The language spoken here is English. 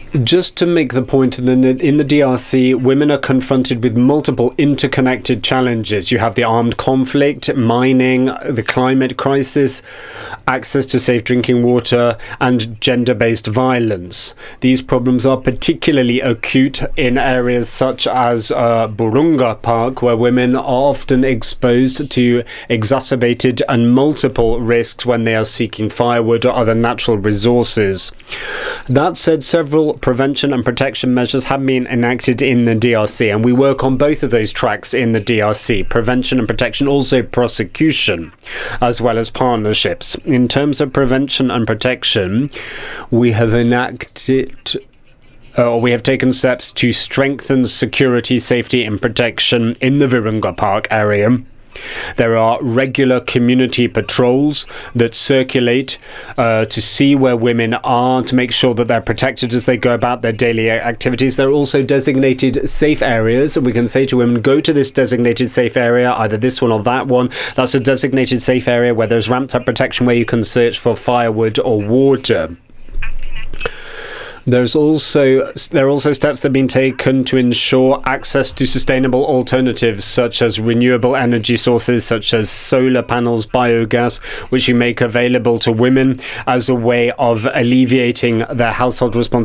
Just to make the point, in the DRC, women are confronted with multiple interconnected challenges. You have the armed conflict, mining, the climate crisis, access to safe drinking water, and gender-based violence. These problems are particularly acute in areas such as Burunga Park, where women are often exposed to exacerbated and multiple risks when they are seeking firewood or other natural resources. That said, several prevention and protection measures have been enacted in the DRC, and we work on both of those tracks in the DRC: prevention and protection, also prosecution, as well as partnerships. In terms of prevention and protection, we have taken steps to strengthen security, safety and protection in the Virunga Park area. There are regular community patrols that circulate to see where women are, to make sure that they're protected as they go about their daily activities. There are also designated safe areas. We can say to women, go to this designated safe area, either this one or that one. That's a designated safe area where there's ramped up protection, where you can search for firewood or water. There are also steps that have been taken to ensure access to sustainable alternatives, such as renewable energy sources, such as solar panels, biogas, which you make available to women as a way of alleviating their household responsibilities